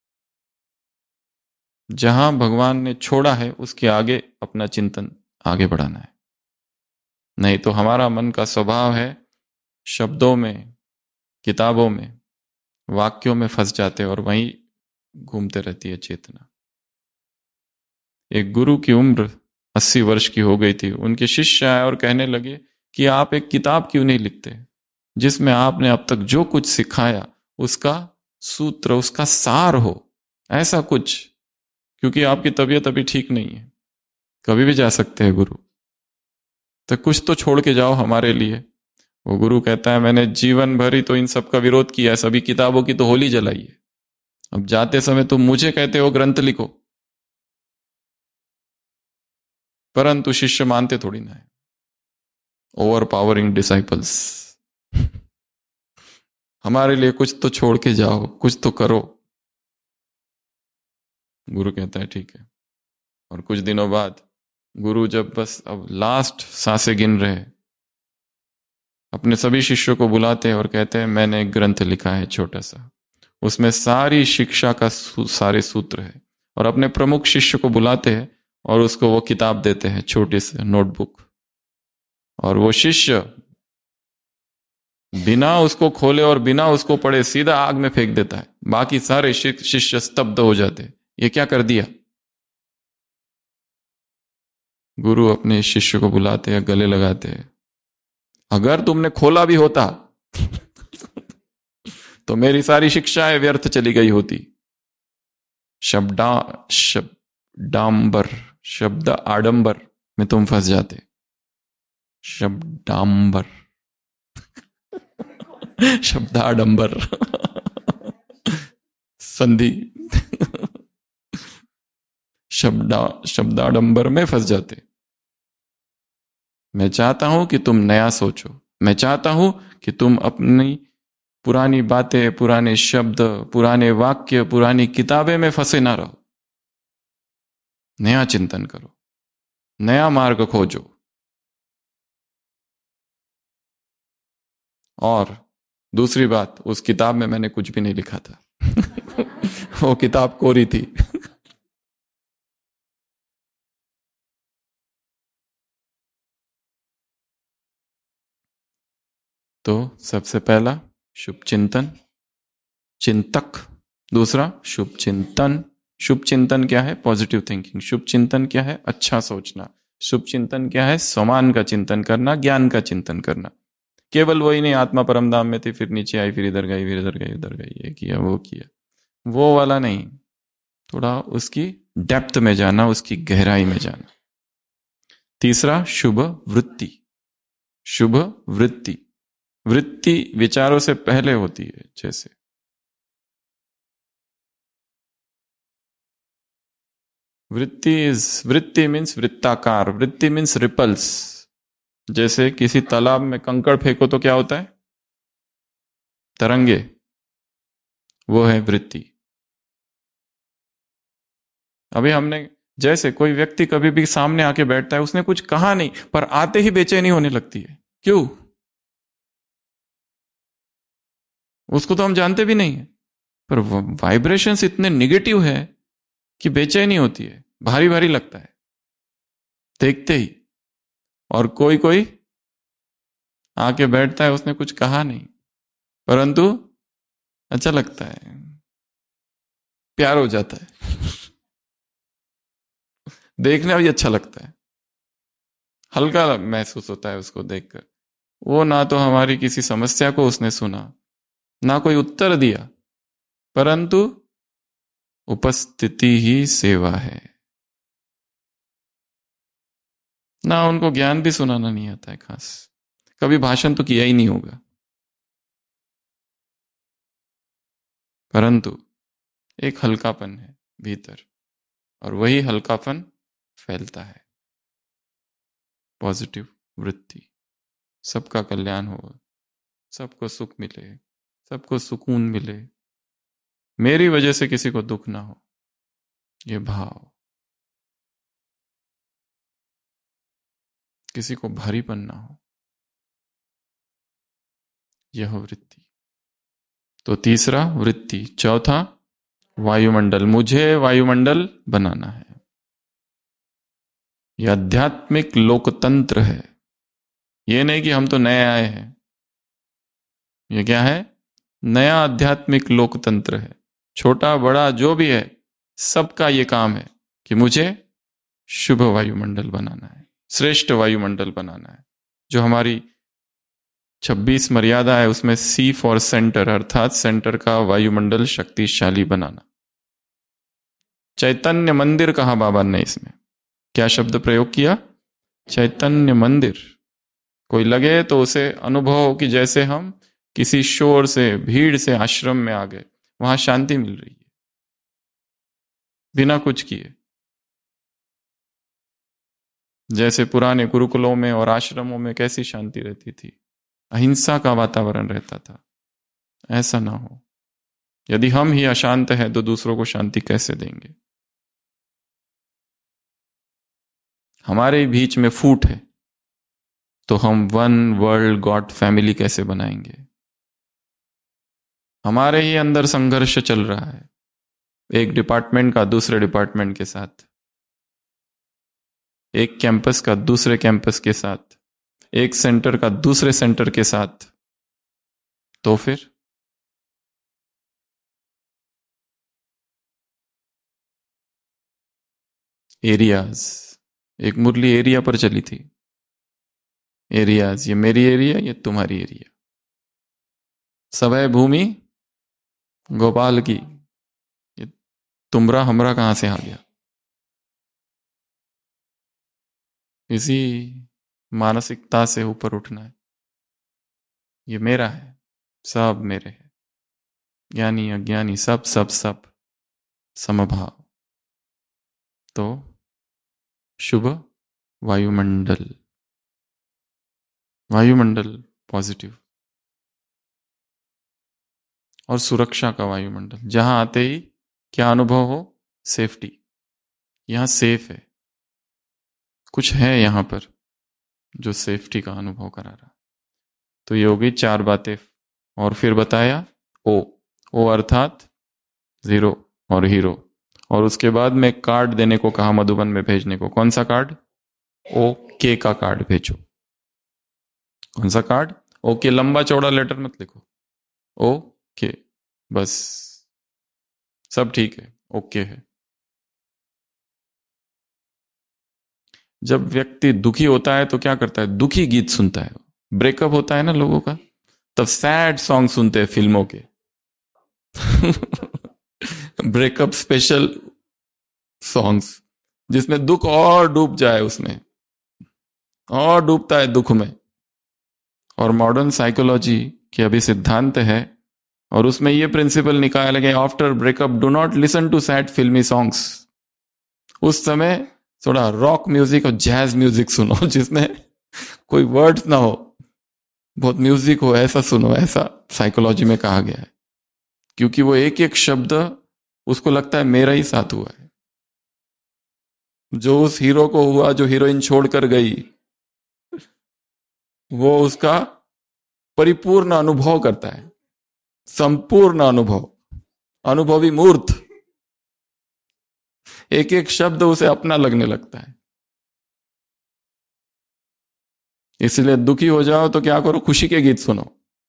जहां भगवान ने छोड़ा है उसके आगे अपना चिंतन आगे बढ़ाना है। नहीं तो हमारा मन का स्वभाव है शब्दों में, किताबों में, वाक्यों में फंस जाते और वहीं घूमते रहती है चेतना। एक गुरु की उम्र अस्सी वर्ष की हो गई थी। उनके शिष्य आए और कहने लगे कि आप एक किताब क्यों नहीं लिखते जिसमें आपने अब तक जो कुछ सिखाया उसका सूत्र, उसका सार हो, ऐसा कुछ, क्योंकि आपकी तबीयत अभी ठीक नहीं है, कभी भी जा सकते हैं गुरु, तो कुछ तो छोड़ के जाओ हमारे लिए। वो गुरु कहता है मैंने जीवन भर ही तो इन सब का विरोध किया है, सभी किताबों की तो होली जलाई है, अब जाते समय तुम मुझे कहते हो ग्रंथ लिखो। परंतु शिष्य मानते थोड़ी ना है। ओवर पावरिंग डिसाइपल्स, हमारे लिए कुछ तो छोड़ के जाओ, कुछ तो करो। गुरु कहता है ठीक है। और कुछ दिनों बाद गुरु जब बस अब लास्ट सांसें गिन रहे, अपने सभी शिष्यों को बुलाते हैं और कहते हैं मैंने एक ग्रंथ लिखा है छोटा सा, उसमें सारी शिक्षा का सू, सारे सूत्र है। और अपने प्रमुख शिष्य को बुलाते हैं और उसको वो किताब देते हैं, छोटी सी नोटबुक, और वो शिष्य बिना उसको खोले और बिना उसको पढ़े सीधा आग में फेंक देता है। बाकी सारे शिष्य स्तब्ध हो जाते हैं, ये क्या कर दिया। गुरु अपने शिष्य को बुलाते हैं, गले लगाते हैं, अगर तुमने खोला भी होता तो मेरी सारी शिक्षाएं व्यर्थ चली गई होती। शब्दा शब्दांबर शब्द आडंबर में तुम फंस जाते। शब्दांबर शब्दाडंबर संधि शब्दा शब्दाडंबर में फंस जाते। मैं चाहता हूं कि तुम नया सोचो, मैं चाहता हूं कि तुम अपनी पुरानी बातें, पुराने शब्द, पुराने वाक्य, पुरानी किताबें में फंसे ना रहो, नया चिंतन करो, नया मार्ग खोजो। और दूसरी बात, उस किताब में मैंने कुछ भी नहीं लिखा था वो किताब कोरी थी तो सबसे पहला शुभ चिंतन, चिंतक। दूसरा शुभ चिंतन। शुभ चिंतन क्या है? Positive thinking. शुभ चिंतन क्या है? अच्छा सोचना। शुभ चिंतन क्या है? समान का चिंतन करना, ज्ञान का चिंतन करना। केवल वही नहीं, आत्मा परम धाम में थी, फिर नीचे आई, फिर इधर गई, फिर इधर गई, उधर गई, ये किया, वो किया, वो वाला नहीं। थोड़ा उसकी डेप्थ में जाना, उसकी गहराई में जाना। तीसरा शुभ वृत्ति। शुभ वृत्ति, वृत्ति विचारों से पहले होती है। जैसे वृत्ति इज वृत्ति मीन्स वृत्ताकार, वृत्ति मीन्स रिपल्स। जैसे किसी तालाब में कंकड़ फेंको तो क्या होता है? तरंगे, वो है वृत्ति। अभी हमने, जैसे कोई व्यक्ति कभी भी सामने आके बैठता है, उसने कुछ कहा नहीं, पर आते ही बेचैनी होने लगती है। क्यों? उसको तो हम जानते भी नहीं है, पर वाइब्रेशंस इतने निगेटिव है कि बेचैनी होती है, भारी भारी लगता है देखते ही। और कोई कोई आके बैठता है, उसने कुछ कहा नहीं, परंतु अच्छा लगता है, प्यार हो जाता है देखने भी अच्छा लगता है, हल्का महसूस होता है उसको देखकर। वो ना तो हमारी किसी समस्या को उसने सुना, ना कोई उत्तर दिया, परंतु उपस्थिति ही सेवा है। ना उनको ज्ञान भी सुनाना नहीं आता है खास, कभी भाषण तो किया ही नहीं होगा, परंतु एक हल्कापन है भीतर, और वही हल्कापन फैलता है। पॉजिटिव वृत्ति, सबका कल्याण हो, सबको सुख मिले, सबको सुकून मिले, मेरी वजह से किसी को दुख ना हो, ये भाव। किसी को भारीपन ना हो, यह वृत्ति। तो तीसरा वृत्ति। चौथा वायुमंडल, मुझे वायुमंडल बनाना है। यह आध्यात्मिक लोकतंत्र है। यह नहीं कि हम तो नए आए हैं, यह क्या है? नया आध्यात्मिक लोकतंत्र है। छोटा बड़ा जो भी है, सबका यह काम है कि मुझे शुभ वायुमंडल बनाना है, श्रेष्ठ वायुमंडल बनाना है। जो हमारी छब्बीस मर्यादा है उसमें सी फॉर सेंटर, अर्थात सेंटर का वायुमंडल शक्तिशाली बनाना। चैतन्य मंदिर कहा बाबा ने, इसमें क्या शब्द प्रयोग किया? चैतन्य मंदिर। कोई लगे तो उसे अनुभव हो कि जैसे हम किसी शोर से, भीड़ से आश्रम में आ गए, वहां शांति मिल रही है बिना कुछ किए। जैसे पुराने गुरुकुलों में और आश्रमों में कैसी शांति रहती थी, अहिंसा का वातावरण रहता था, ऐसा ना हो। यदि हम ही अशांत हैं तो दूसरों को शांति कैसे देंगे? हमारे बीच में फूट है तो हम वन वर्ल्ड गॉड फैमिली कैसे बनाएंगे? हमारे ही अंदर संघर्ष चल रहा है, एक डिपार्टमेंट का दूसरे डिपार्टमेंट के साथ, एक कैंपस का दूसरे कैंपस के साथ, एक सेंटर का दूसरे सेंटर के साथ। तो फिर एरियाज, एक मुरली एरिया पर चली थी। एरियाज, ये मेरी एरिया, ये तुम्हारी एरिया। सवै भूमि गोपाल की, ये तुमरा हमरा कहां से आ गया? इसी मानसिकता से ऊपर उठना है। ये मेरा है, सब मेरे है, ज्ञानी अज्ञानी सब सब सब समभाव। तो शुभ वायुमंडल, वायुमंडल पॉजिटिव, और सुरक्षा का वायुमंडल। जहां आते ही क्या अनुभव हो? सेफ्टी। यहां सेफ है, कुछ है यहां पर जो सेफ्टी का अनुभव करा रहा। तो ये हो गई चार बातें। और फिर बताया ओ, ओ अर्थात जीरो और हीरो। और उसके बाद में कार्ड देने को कहा, मधुबन में भेजने को। कौन सा कार्ड? ओ के का कार्ड भेजो। कौन सा कार्ड? ओ के, लंबा चौड़ा लेटर मत लिखो, ओ के, बस सब ठीक है, ओके है। जब व्यक्ति दुखी होता है तो क्या करता है? दुखी गीत सुनता है। ब्रेकअप होता है ना लोगों का, तब सैड सॉन्ग सुनते हैं फिल्मों के। ब्रेकअप स्पेशल सॉन्ग्स, जिसमें दुख और डूब जाए, उसमें और डूबता है दुख में। और मॉडर्न साइकोलॉजी के अभी सिद्धांत है, और उसमें यह प्रिंसिपल निकाला गया, after breakup do not listen to sad filmi songs. उस समय थोड़ा रॉक म्यूजिक और जैज म्यूजिक सुनो, जिसमें कोई वर्ड्स ना हो, बहुत म्यूजिक हो, ऐसा सुनो। ऐसा साइकोलॉजी में कहा गया है, क्योंकि वो एक एक शब्द उसको लगता है मेरा ही साथ हुआ है। जो उस हीरो को हुआ, जो हीरोइन छोड़कर गई, वो उसका परिपूर्ण अनुभव करता है, संपूर्ण अनुभव, अनुभवी मूर्त। एक एक शब्द उसे अपना लगने लगता है। इसलिए दुखी हो जाओ तो क्या करो? खुशी के गीत सुनो।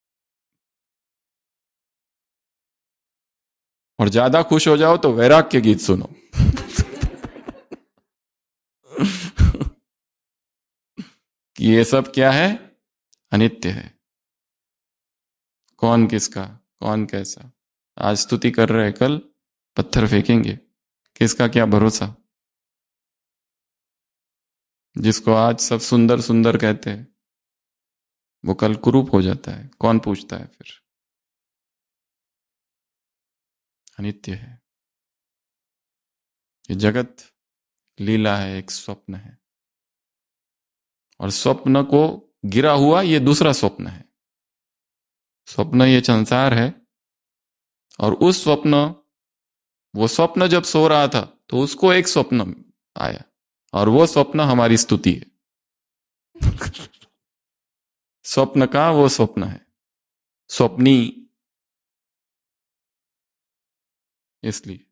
और ज्यादा खुश हो जाओ तो वैराग के गीत सुनो। कि ये सब क्या है? अनित्य है। कौन किसका, कौन कैसा? आज स्तुति कर रहे, कल पत्थर फेंकेंगे। किसका क्या भरोसा? जिसको आज सब सुंदर सुंदर कहते हैं, वो कल कुरूप हो जाता है। कौन पूछता है फिर? अनित्य है ये जगत, लीला है, एक स्वप्न है। और स्वप्न को गिरा हुआ ये दूसरा स्वप्न है। स्वप्न ये संसार है, और उस स्वप्न, वो स्वप्न जब सो रहा था तो उसको एक स्वप्न आया, और वो स्वप्न हमारी स्तुति है। स्वप्न का वो स्वप्न है, स्वप्नी। इसलिए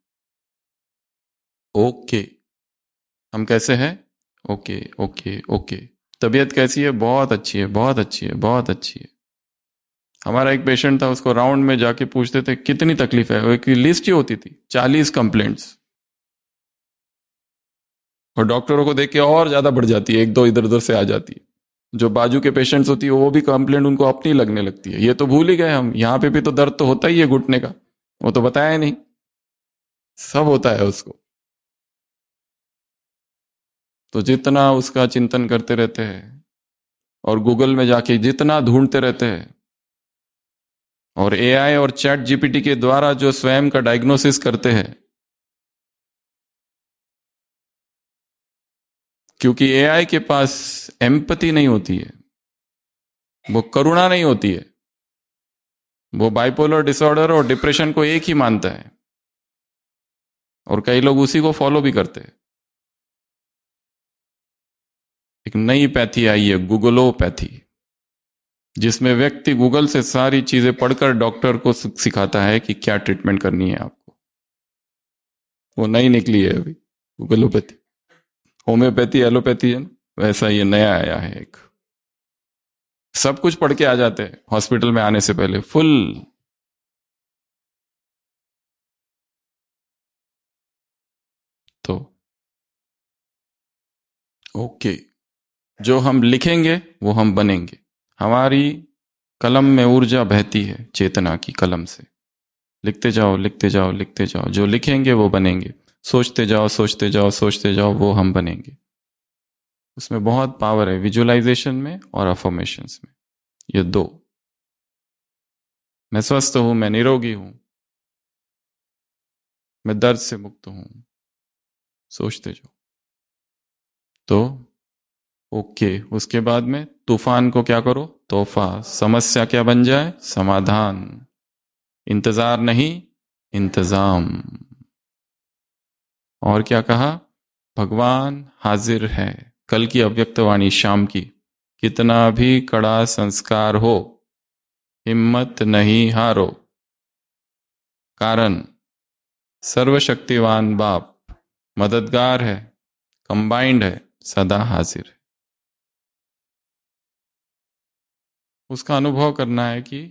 ओके, हम कैसे हैं? Okay okay okay. तबीयत कैसी है? बहुत अच्छी है, बहुत अच्छी है, बहुत अच्छी है। हमारा एक पेशेंट था, उसको राउंड में जाके पूछते थे कितनी तकलीफ है, वो एक लिस्ट ही होती थी, चालीस कंप्लेंट्स। और डॉक्टरों को देख के और ज्यादा बढ़ जाती है, एक दो इधर उधर से आ जाती है। जो बाजू के पेशेंट्स होती है वो भी कंप्लेंट उनको अपनी लगने लगती है। ये तो भूल ही गए हम, यहाँ पे भी तो दर्द तो होता ही है घुटने का, वो तो बताया नहीं, सब होता है उसको। तो जितना उसका चिंतन करते रहते हैं और गूगल में जाके जितना ढूंढते रहते हैं, और एआई और चैट जीपीटी के द्वारा जो स्वयं का डायग्नोसिस करते हैं, क्योंकि एआई के पास एम्पैथी नहीं होती है, वो करुणा नहीं होती है, वो बाइपोलर डिसऑर्डर और डिप्रेशन को एक ही मानता है, और कई लोग उसी को फॉलो भी करते हैं। एक नई पैथी आई है, गूगलोपैथी, जिसमें व्यक्ति गूगल से सारी चीजें पढ़कर डॉक्टर को सिखाता है कि क्या ट्रीटमेंट करनी है आपको। वो नई निकली है अभी गूगलोपैथी। होम्योपैथी एलोपैथी है ना, वैसा ये नया आया है एक। सब कुछ पढ़ के आ जाते हैं हॉस्पिटल में आने से पहले, फुल। तो ओके, जो हम लिखेंगे वो हम बनेंगे। हमारी कलम में ऊर्जा बहती है चेतना की कलम से। लिखते जाओ लिखते जाओ लिखते जाओ, जो लिखेंगे वो बनेंगे। सोचते जाओ सोचते जाओ सोचते जाओ, वो हम बनेंगे। उसमें बहुत पावर है, विजुअलाइजेशन में और अफर्मेशंस में, ये दो। मैं स्वस्थ हूं, मैं निरोगी हूं, मैं दर्द से मुक्त हूं, सोचते जाओ। तो ओके, उसके बाद में तूफान को क्या करो, तोहफा। समस्या क्या बन जाए, समाधान। इंतजार नहीं, इंतजाम। और क्या कहा, भगवान हाजिर है। कल की अव्यक्त वाणी शाम की, कितना भी कड़ा संस्कार हो, हिम्मत नहीं हारो, कारण सर्वशक्तिवान बाप मददगार है, कंबाइंड है, सदा हाजिर है। उसका अनुभव करना है कि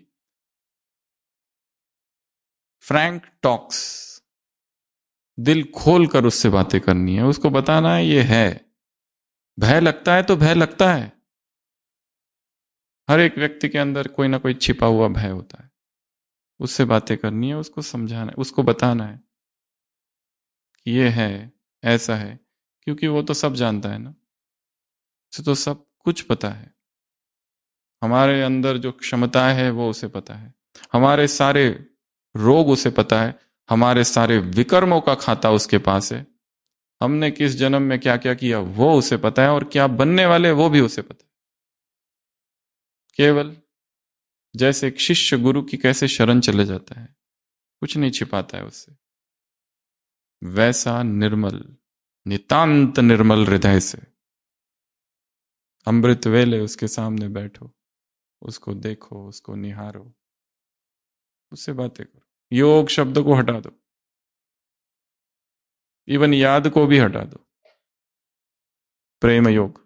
फ्रैंक टॉक्स, दिल खोल कर उससे बातें करनी है, उसको बताना है ये है। भय लगता है तो भय लगता है, हर एक व्यक्ति के अंदर कोई ना कोई छिपा हुआ भय होता है। उससे बातें करनी है, उसको समझाना है, उसको बताना है कि ये है, ऐसा है। क्योंकि वो तो सब जानता है ना, उसे तो सब कुछ पता है। हमारे अंदर जो क्षमताएं है वो उसे पता है, हमारे सारे रोग उसे पता है, हमारे सारे विकर्मों का खाता उसके पास है। हमने किस जन्म में क्या क्या किया वो उसे पता है, और क्या बनने वाले वो भी उसे पता है। केवल जैसे एक शिष्य गुरु की कैसे शरण चले जाता है, कुछ नहीं छिपाता है उससे, वैसा निर्मल, नितांत निर्मल हृदय से अमृत वेले उसके सामने बैठो, उसको देखो, उसको निहारो, उससे बातें करो। योग शब्द को हटा दो, इवन याद को भी हटा दो। प्रेम योग,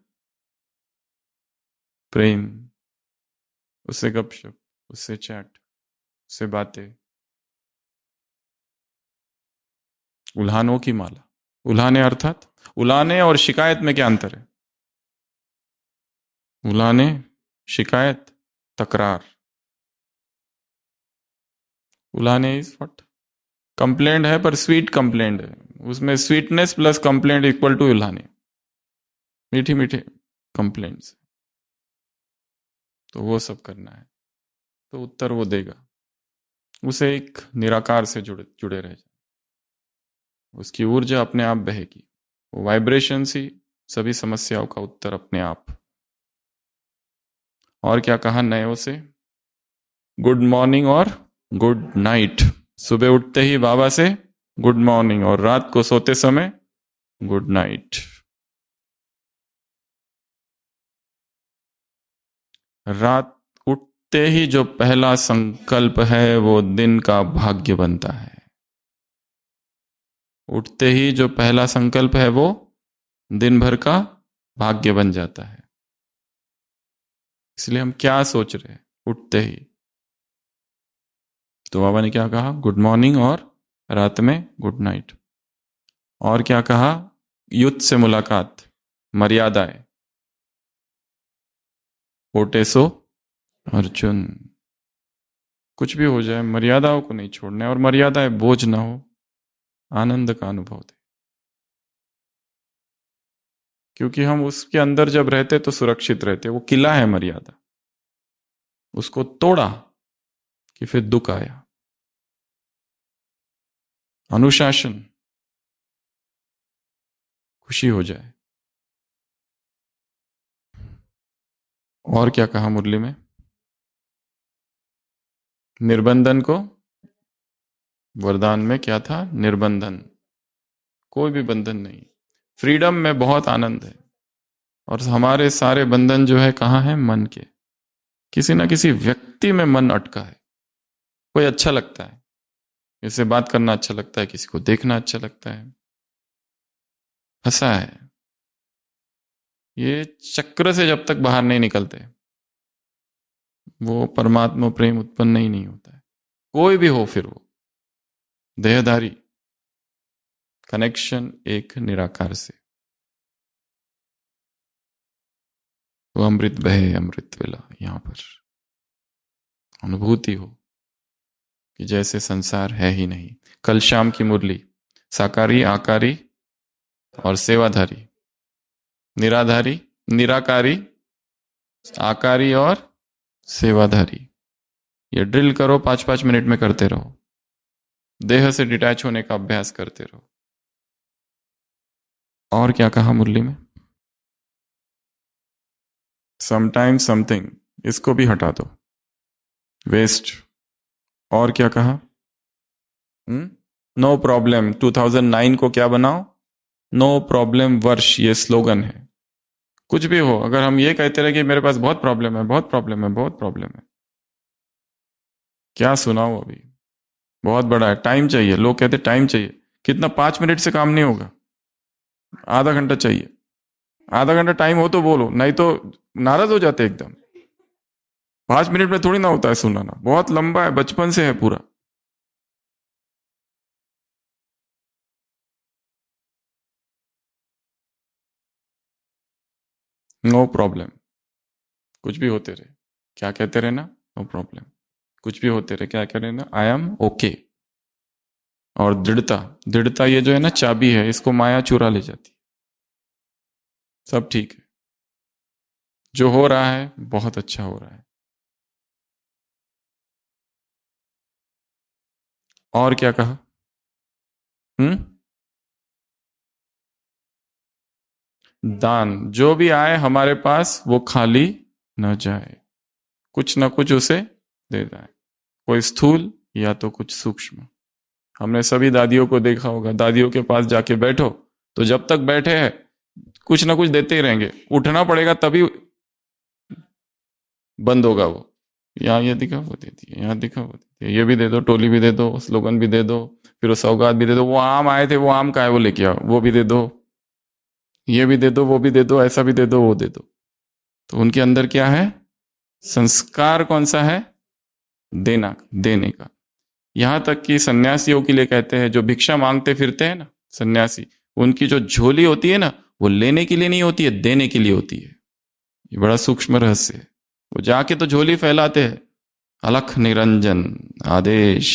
प्रेम, उससे गपशप, उससे चैट, उससे बातें। उल्हानों की माला, उल्हाने अर्थात, उलाने और शिकायत में क्या अंतर है। उलाने, शिकायत, तकरार। उलाने इज व्हाट, कंप्लेंट है पर स्वीट कंप्लेंट है, उसमें sweetness plus complaint equal to उल्हाने, मीठी मीठे कंप्लेंट्स। तो वो सब करना है, तो उत्तर वो देगा। उसे एक निराकार से जुड़े जुड़े रह जाए, उसकी ऊर्जा अपने आप बहेगी, वो वाइब्रेशन ही सभी समस्याओं का उत्तर अपने आप। और क्या कहा नयो से, गुड मॉर्निंग और गुड नाइट। सुबह उठते ही बाबा से गुड मॉर्निंग, और रात को सोते समय गुड नाइट। रात उठते ही जो पहला संकल्प है वो दिन का भाग्य बनता है। उठते ही जो पहला संकल्प है वो दिन भर का भाग्य बन जाता है। इसलिए हम क्या सोच रहे हैं उठते ही, तो बाबा ने क्या कहा, गुड मॉर्निंग और रात में गुड नाइट। और क्या कहा, युद्ध से मुलाकात, मर्यादाएं, ओटेसो अर्जुन। कुछ भी हो जाए मर्यादाओं को नहीं छोड़ना है, और मर्यादाएं बोझ ना हो, आनंद का अनुभव दे। क्योंकि हम उसके अंदर जब रहते तो सुरक्षित रहते। वो किला है मर्यादा, उसको तोड़ा कि फिर दुख आया। अनुशासन, खुशी हो जाए। और क्या कहा मुरली में? निर्बंधन को, वरदान में क्या था? निर्बंधन, कोई भी बंधन नहीं। फ्रीडम में बहुत आनंद है। और हमारे सारे बंधन जो है कहाँ है? मन के। किसी ना किसी व्यक्ति में मन अटका है। कोई अच्छा लगता है, इससे बात करना अच्छा लगता है, किसी को देखना अच्छा लगता है, फंसा है। ये चक्र से जब तक बाहर नहीं निकलते वो परमात्मा प्रेम उत्पन्न नहीं, नहीं होता है। कोई भी हो, फिर वो देहधारी, कनेक्शन एक निराकार से। वो अमृत बहे अमृत वेला, यहां पर अनुभूति हो कि जैसे संसार है ही नहीं। कल शाम की मुरली, साकारी, आकारी और सेवाधारी, निराधारी, निराकारी, आकारी और सेवाधारी। ये ड्रिल करो, पांच पांच मिनट में करते रहो। देह से डिटैच होने का अभ्यास करते रहो। और क्या कहा मुरली में? समटाइम समथिंग, इसको भी हटा दो, वेस्ट। और क्या कहा? No problem. Two thousand nine को क्या बनाओ? नो प्रॉब्लम वर्ष। ये स्लोगन है। कुछ भी हो, अगर हम ये कहते रहे कि मेरे पास बहुत प्रॉब्लम है, बहुत प्रॉब्लम है, बहुत प्रॉब्लम है, क्या सुनाओ? अभी बहुत बड़ा है, टाइम चाहिए। लोग कहते टाइम चाहिए। कितना? पांच मिनट से काम नहीं होगा, आधा घंटा चाहिए। आधा घंटा टाइम हो तो बोलो, नहीं तो नाराज हो जाते एकदम। पांच मिनट में थोड़ी ना होता है सुनाना, बहुत लंबा है, बचपन से है पूरा। No problem. कुछ भी होते रहे, क्या कहते रहे ना? No problem. कुछ भी होते रहे, क्या कह रहे ना? I am okay. और दृढ़ता, दृढ़ता ये जो है ना चाबी है, इसको माया चुरा ले जाती। सब ठीक है, जो हो रहा है बहुत अच्छा हो रहा है। और क्या कहा? हम्म दान, जो भी आए हमारे पास वो खाली न जाए, कुछ ना कुछ उसे दे जाए। कोई स्थूल या तो कुछ सूक्ष्म। हमने सभी दादियों को देखा होगा, दादियों के पास जाके बैठो तो जब तक बैठे हैं कुछ ना कुछ देते ही रहेंगे। उठना पड़ेगा तभी बंद होगा वो। यहाँ ये दिखा वो दे दिया, यहाँ दिखा वो दे दिया, ये भी दे दो, टोली भी दे दो, स्लोगन भी दे दो, फिर वो सौगात भी दे दो। वो आम आए थे, वो आम का है, वो लेके आओ, वो भी दे दो, ये भी दे दो, वो भी दे दो, ऐसा भी दे दो, वो दे दो। तो उनके अंदर क्या है? संस्कार कौन सा है? देना, देने का। यहां तक कि सन्यासियों के लिए कहते हैं, जो भिक्षा मांगते फिरते हैं ना सन्यासी, उनकी जो झोली होती है ना, वो लेने के लिए नहीं होती है, देने के लिए होती है। ये बड़ा सूक्ष्म रहस्य है। वो जाके तो झोली फैलाते हैं, अलख निरंजन आदेश,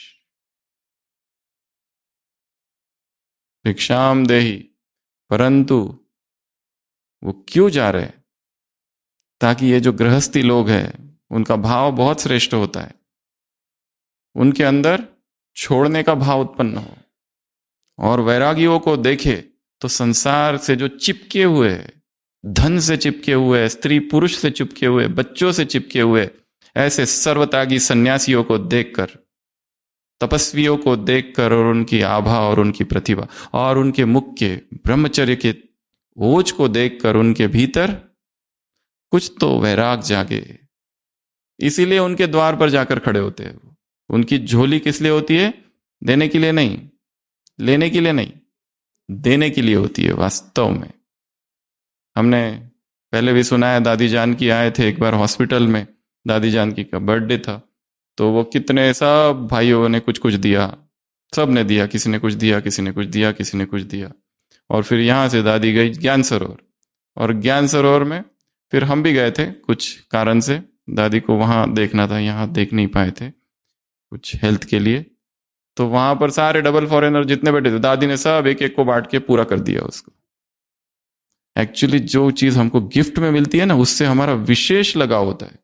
भिक्षाम देही, परंतु वो क्यों जा रहे हैं? ताकि ये जो गृहस्थी लोग हैं उनका भाव बहुत श्रेष्ठ होता है, उनके अंदर छोड़ने का भाव उत्पन्न हो, और वैरागियों को देखे तो संसार से जो चिपके हुए, धन से चिपके हुए, स्त्री पुरुष से चिपके हुए, बच्चों से चिपके हुए ऐसे सर्वत्यागी सन्यासियों को देखकर, तपस्वियों को देखकर, और उनकी आभा और उनकी प्रतिभा और उनके मुख के ब्रह्मचर्य के ओज को देखकर उनके भीतर कुछ तो वैराग जागे। इसीलिए उनके द्वार पर जाकर खड़े होते हैं। उनकी झोली किस लिए होती है? देने के लिए नहीं, लेने के लिए नहीं, देने के लिए होती है। वास्तव में हमने पहले भी सुना है, दादी जान की आए थे एक बार हॉस्पिटल में, दादी जान की का बर्थडे था, तो वो कितने सब भाइयों ने कुछ कुछ दिया, सब ने दिया, किसी ने कुछ दिया, किसी ने कुछ दिया, किसी ने कुछ दिया। और फिर यहाँ से दादी गई ज्ञान सरोवर, और ज्ञान सरोवर में फिर हम भी गए थे कुछ कारण से, दादी को वहाँ देखना था, यहाँ देख नहीं पाए थे कुछ हेल्थ के लिए। तो वहां पर सारे डबल फॉरेनर जितने बैठे थे, दादी ने सब एक एक को बांट के पूरा कर दिया उसको। एक्चुअली जो चीज हमको गिफ्ट में मिलती है ना, उससे हमारा विशेष लगाव होता है,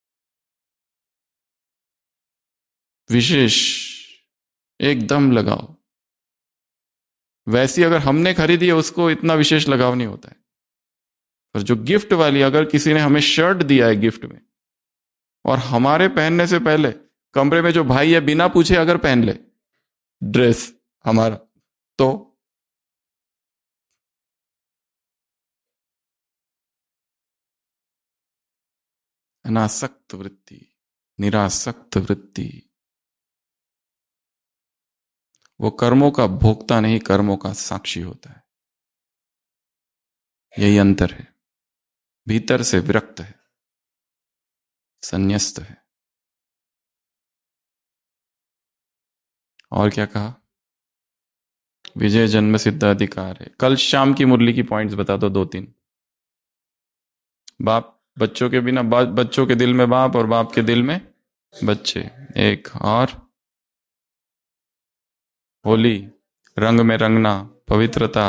विशेष एकदम लगाव। वैसी अगर हमने खरीदी है उसको इतना विशेष लगाव नहीं होता है। पर जो गिफ्ट वाली, अगर किसी ने हमें शर्ट दिया है गिफ्ट में, और हमारे पहनने से पहले कमरे में जो भाई है बिना पूछे अगर पहन ले ड्रेस हमारा, तो अनासक्त वृत्ति, निरासक्त वृत्ति, वो कर्मों का भोक्ता नहीं, कर्मों का साक्षी होता है। यही अंतर है। भीतर से विरक्त है, संन्यस्त है। और क्या कहा? विजय जन्म सिद्धाधिकार है। कल शाम की मुरली की पॉइंट्स बता दो, दो तीन। बाप बच्चों के बिना, बच्चों के दिल में बाप और बाप के दिल में बच्चे। एक और, होली, रंग में रंगना, पवित्रता,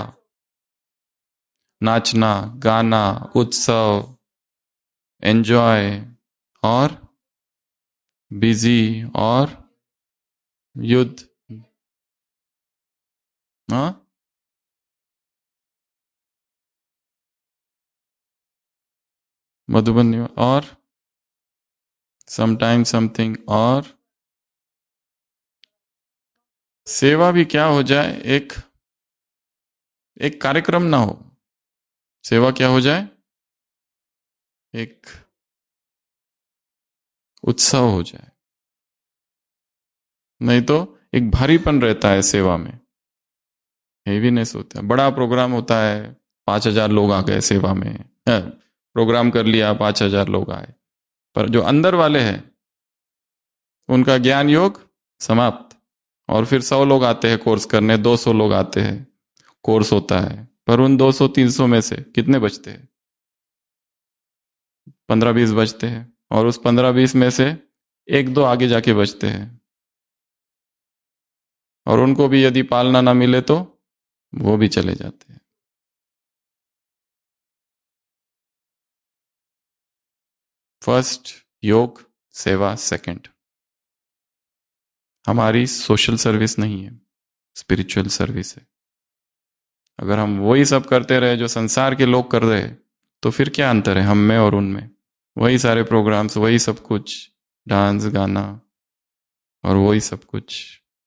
नाचना, गाना, उत्सव, एंजॉय, और बिजी, और युद्ध। हाँ, मधुबन, और समटाइम समथिंग, और सेवा भी क्या हो जाए, एक एक कार्यक्रम ना हो, सेवा क्या हो जाए, एक उत्सव हो जाए। नहीं तो एक भारीपन रहता है सेवा में, हेवीनेस होता है। बड़ा प्रोग्राम होता है, पांच हजार लोग आ गए सेवा में, प्रोग्राम कर लिया, पांच हजार लोग आए, पर जो अंदर वाले हैं उनका ज्ञान योग समाप्त। और फिर सौ लोग आते हैं कोर्स करने, दो सौ लोग आते हैं, कोर्स होता है, पर उन दो सौ तीन सौ में से कितने बचते हैं? पंद्रह बीस बचते हैं, और उस पंद्रह बीस में से एक दो आगे जाके बचते हैं, और उनको भी यदि पालना ना मिले तो वो भी चले जाते हैं। फर्स्ट योग, सेवा सेकंड। हमारी सोशल सर्विस नहीं है, स्पिरिचुअल सर्विस है। अगर हम वही सब करते रहे जो संसार के लोग कर रहे, तो फिर क्या अंतर है हम में और उनमें? वही सारे प्रोग्राम्स, वही सब कुछ, डांस, गाना, और वही सब कुछ।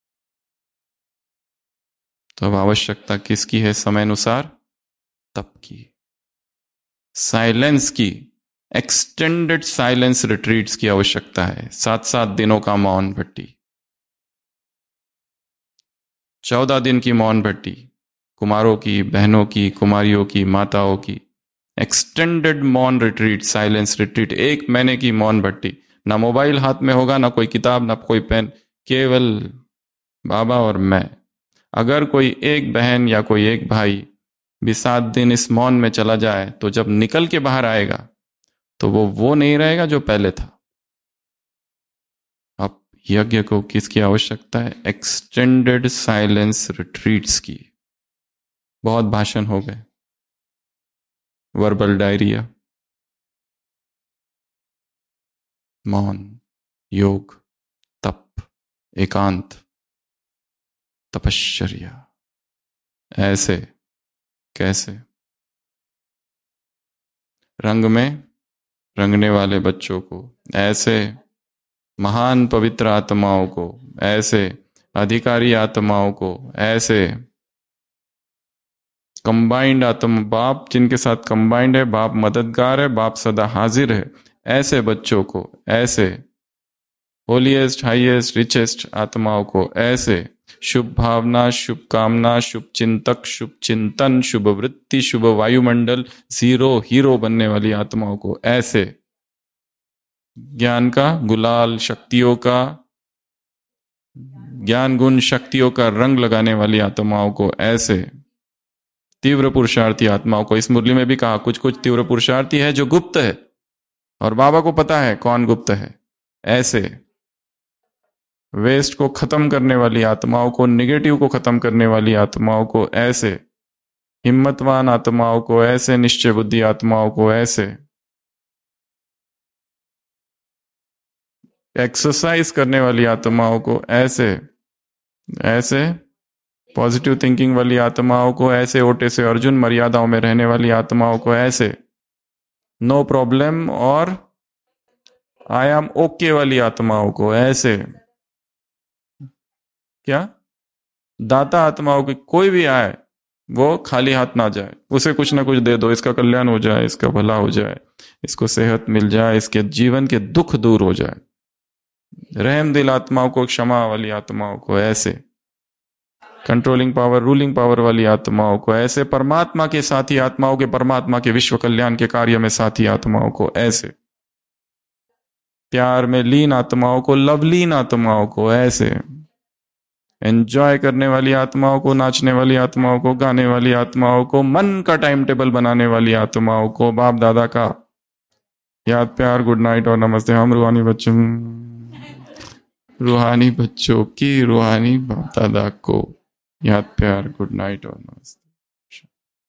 तो अब आवश्यकता किसकी है? समय अनुसार तप की, साइलेंस की, एक्सटेंडेड साइलेंस रिट्रीट्स की आवश्यकता है। सात सात दिनों का मौन भट्टी, चौदह दिन की मौन भट्टी, कुमारों की, बहनों की, कुमारियों की, माताओं की, एक्सटेंडेड मौन रिट्रीट, साइलेंस रिट्रीट, एक महीने की मौन भट्टी। ना मोबाइल हाथ में होगा, ना कोई किताब, ना कोई पेन, केवल बाबा और मैं। अगर कोई एक बहन या कोई एक भाई भी सात दिन इस मौन में चला जाए, तो जब निकल के बाहर आएगा तो वो वो नहीं रहेगा जो पहले था। अब यज्ञ को किसकी आवश्यकता है? एक्सटेंडेड साइलेंस रिट्रीट्स की। बहुत भाषण हो गए, वर्बल डायरिया, मौन, योग, तप, एकांत, तपश्चर्या। ऐसे कैसे? रंग में रंगने वाले बच्चों को, ऐसे महान पवित्र आत्माओं को, ऐसे अधिकारी आत्माओं को, ऐसे कंबाइंड आत्मा, बाप जिनके साथ कंबाइंड है, बाप मददगार है, बाप सदा हाजिर है, ऐसे बच्चों को, ऐसे होलीएस्ट, हाईएस्ट, रिचेस्ट आत्माओं को, ऐसे शुभ भावना, शुभ कामना, शुभ चिंतक, शुभ चिंतन, शुभ वृत्ति, शुभ वायुमंडल, जीरो हीरो बनने वाली आत्माओं को, ऐसे ज्ञान का गुलाल, शक्तियों का ज्ञान गुण, शक्तियों का रंग लगाने वाली आत्माओं को, ऐसे तीव्र पुरुषार्थी आत्माओं को। इस मुरली में भी कहा कुछ कुछ तीव्र पुरुषार्थी है जो गुप्त है, और बाबा को पता है कौन गुप्त है। ऐसे वेस्ट को खत्म करने वाली आत्माओं को, निगेटिव को खत्म करने वाली आत्माओं को, ऐसे हिम्मतवान आत्माओं को, ऐसे निश्चय बुद्धि आत्माओं को, ऐसे एक्सरसाइज करने वाली आत्माओं को, ऐसे ऐसे पॉजिटिव थिंकिंग वाली आत्माओं को, ऐसे ओटे से अर्जुन मर्यादाओं में रहने वाली आत्माओं को, ऐसे नो प्रॉब्लम और आई एम ओके वाली आत्माओं को, ऐसे क्या दाता आत्माओं की, कोई भी आए वो खाली हाथ ना जाए, उसे कुछ ना कुछ दे दो, इसका कल्याण हो जाए, इसका भला हो जाए, इसको सेहत मिल जाए, इसके जीवन के दुख दूर हो जाए। रहम दिल आत्माओं को, क्षमा वाली आत्माओं को, ऐसे कंट्रोलिंग पावर, रूलिंग पावर वाली आत्माओं को, ऐसे परमात्मा के साथी आत्माओं के, परमात्मा के विश्व कल्याण के कार्य में साथी आत्माओं को, ऐसे प्यार में लीन आत्माओं को, लवलीन आत्माओं को, ऐसे एंजॉय करने वाली आत्माओं को, नाचने वाली आत्माओं को, गाने वाली आत्माओं को, मन का टाइम टेबल बनाने वाली आत्माओं को, बाप दादा का याद प्यार, गुड नाइट और नमस्ते। हम रूहानी बच्चों रूहानी बच्चों की रूहानी बाप दादा को याद प्यार, गुड नाइट और नमस्ते।